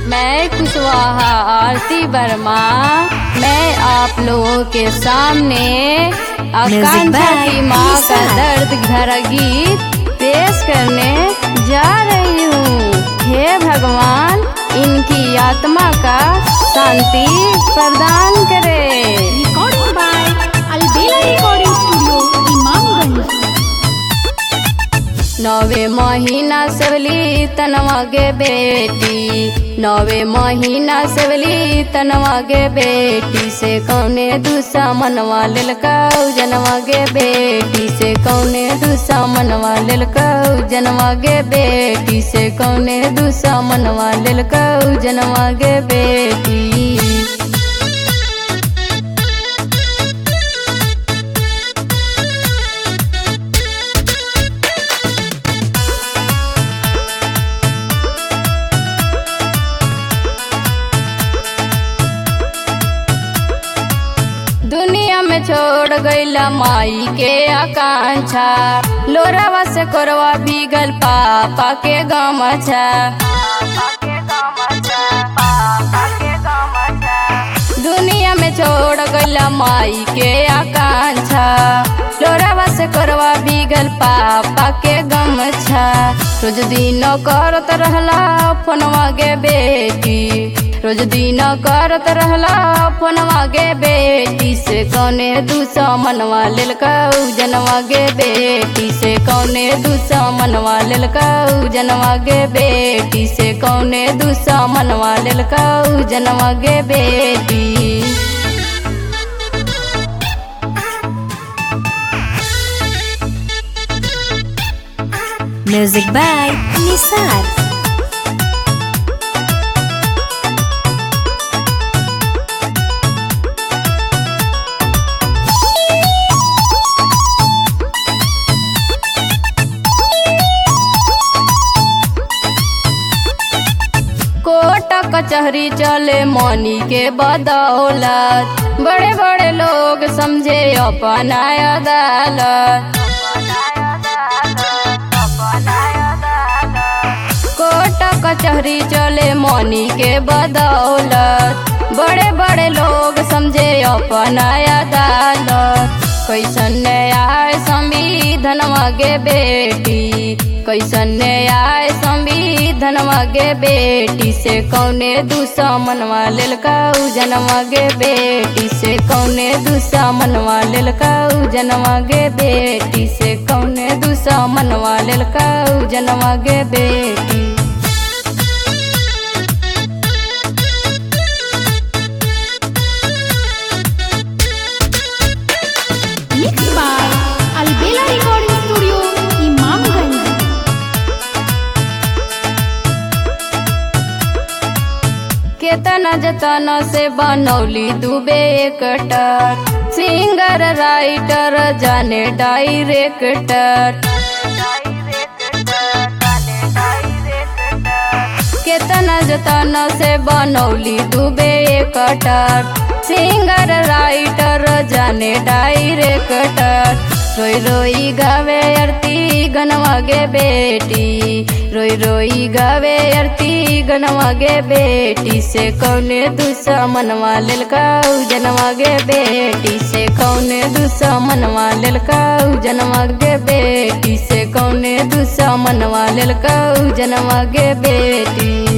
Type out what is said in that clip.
मैं कुशवाहा आरती वर्मा, मैं आप लोगों के सामने आकांक्षा की माँ का दर्द भरा गीत पेश करने जा रही हूँ। हे भगवान, इनकी आत्मा का शांति प्रदान करे। Recording by Albela recording studio, Imamganj. नौवे महीना सेवली तनवा गे बेटी, नौवे महीना सेवली तनवा गे बेटी से कौने दूसरा मनवा ललकाऊ जनवा गे बेटी से कौने दूसरा मनवा ललकाऊ जनवा गे बेटी से कौने दूसरा मनवा ललकाऊ जनवा गे बेटी। दुनिया में छोड़ गईला माई के आकांक्षा, लोरावा से कोरवा भीगल पापा के गमछा। दुनिया में छोड़ गईला माई के आकांक्षा, लोरावा से कोरवा भीगल पापा के गमछा। रोज दिन करत रहला फोनवा गे बेटी, रोज दिन करत रहला फोनवा गे बेटी से कौने दूसरा मनवा ललकाऊ जनवा गे बेटी से कौने दूसरा मनवा ललकाऊ जनवा गे बेटी से कौने दूसरा मनवा ललकाऊ जनवा गे बेटी। म्यूजिक बाय निसार। कोर्ट कचहरी चले मनी के बदौलत, बड़े बड़े लोग समझे अपना अदालत। कोर्ट कचहरी चले मनी के बदौलत, बड़े बड़े लोग समझे अपना अदालत। कैसन न्याय संविधानवा गे बेटी, कैसन न्याय संविधानवा गे बेटी से कौने दूसरा मनवा ललकाऊ जनवा गे बेटी से कौने दूसरा मनवा ललकाऊ जनवा गे बेटी से कौने दूसरा मनवा ललकाऊ जनवा गे बेटी। Mix by Albela recording studio, Imamganj. केतना जतना से बनौली दुबे कटर, सिंगर राइटर जाने डायरेक्टर। केतना जतना से बनौली दुबे कटर, सिंगर राइटर जाने डायरेक्टर। रोई रोई गावे आरती गनवा गे बेटी, रोई रोई गावे आरती गनवा गे बेटी से कौने दूसरा मनवा ललकाऊ जनवा गे बेटी से कौने दूसरा मनवा ललकाऊ जनवा गे बेटी से कौने दूसरा मनवा ललकाऊ जनवा गे बेटी।